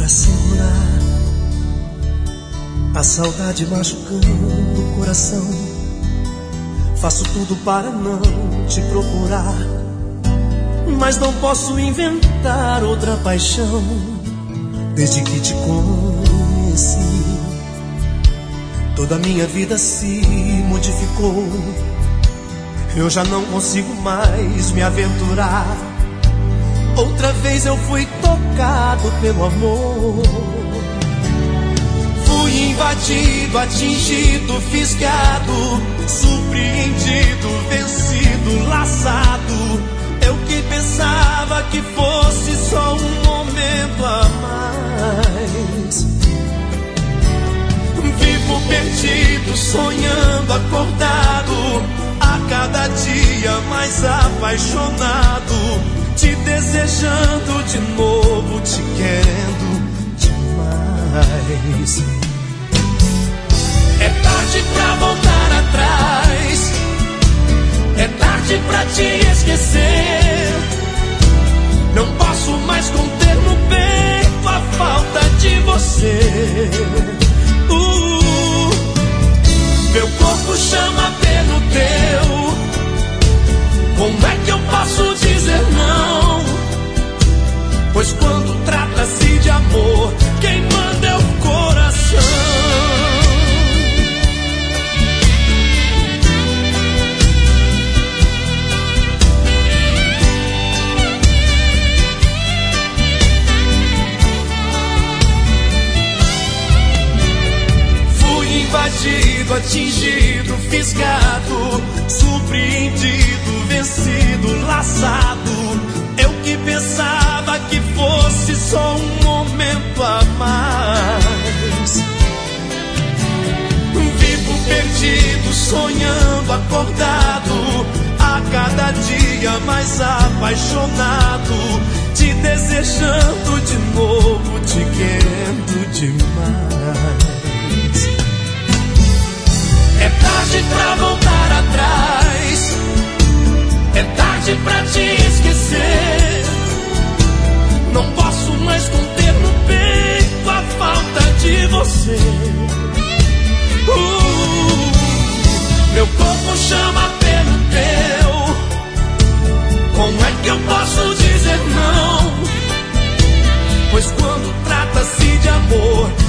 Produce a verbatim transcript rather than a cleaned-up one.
para segurar a saudade machucando o coração. Faço tudo para não te procurar, mas não posso inventar outra paixão. Desde que te conheci, toda a minha vida se modificou. Eu já não consigo mais me aventurar. Outra vez eu fui tocado pelo amor. Fui invadido, atingido, fisgado, surpreendido, vencido, laçado. Eu que pensava que fosse só um momento a mais. Vivo perdido, sonhando, acordado, a cada dia mais apaixonado, te desejando de novo, te querendo demais. É tarde pra voltar atrás, é tarde pra te esquecer. Não posso mais conter no peito a falta de você. uh, Meu corpo chama pelo teu. Como é que eu posso dizer não? Pois quando trata-se de amor, quem manda é o coração. Invadido, atingido, fisgado, surpreendido, vencido, laçado. Eu que pensava que fosse só um momento a mais. Vivo perdido, sonhando, acordado, a cada dia mais apaixonado, te desejando de novo, te querendo demais. É tarde pra voltar atrás, é tarde pra te esquecer. Não posso mais conter no peito a falta de você. uh, Meu corpo chama pelo teu. Como é que eu posso dizer não? Pois quando trata-se de amor,